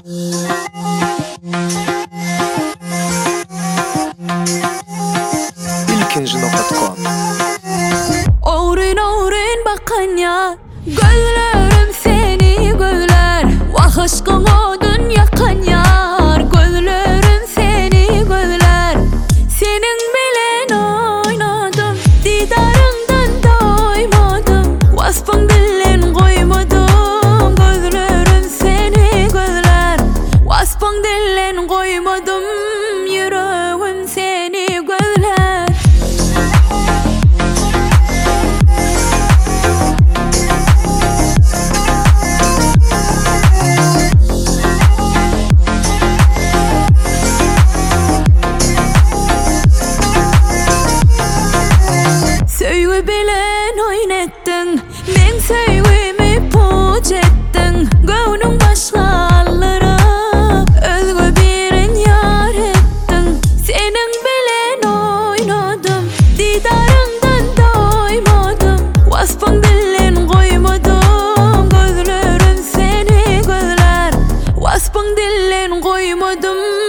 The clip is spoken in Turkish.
ilkinci.com Oğrun oğrun bakan ya, gözlerim seni gözler. Vah aşkın odun yakan yar, gözlerim seni gözler. Senin bilen oynadım, didarından doymadım. Vasfın dilen koymadım, gözlerim seni gözler. Vasfın dilen koymadım, yüreğim seni gözler. Söyle bilen oynettin, men söylemi puç ettin. Gönlün başkalara özgü birin yar ettin. Senin bilen oynadım, didarından doymadım. Vasfın dilen koymadım, gözlerim seni gözler. Vasfın dilen koymadım.